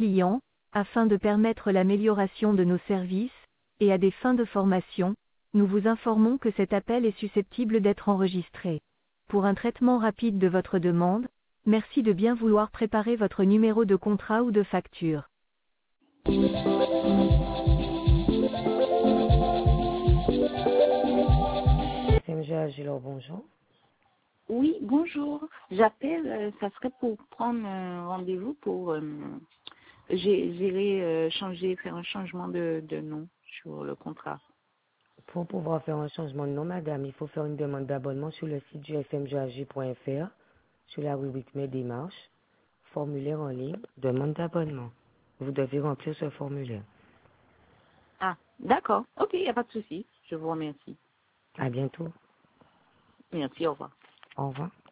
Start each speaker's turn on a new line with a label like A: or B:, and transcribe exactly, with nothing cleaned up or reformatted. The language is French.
A: clients, afin de permettre l'amélioration de nos services, et à des fins de formation, nous vous informons que cet appel est susceptible d'être enregistré. Pour un traitement rapide de votre demande, merci de bien vouloir préparer votre numéro de contrat ou de facture.
B: F M G Agilor, bonjour.
C: Oui, bonjour. J'appelle, euh, ça serait pour prendre un rendez-vous pour euh, j'ai- gérer, euh, changer, faire un changement de, de nom sur le contrat.
B: Pour pouvoir faire un changement de nom, madame, il faut faire une demande d'abonnement sur le site du f m g a g point f r, sur la rubrique Mes démarches, formulaire en ligne, demande d'abonnement. Vous devez remplir ce formulaire.
C: Ah, d'accord. Ok, il n'y a pas de souci. Je vous remercie.
B: À bientôt.
C: Merci, au revoir.
B: Au revoir.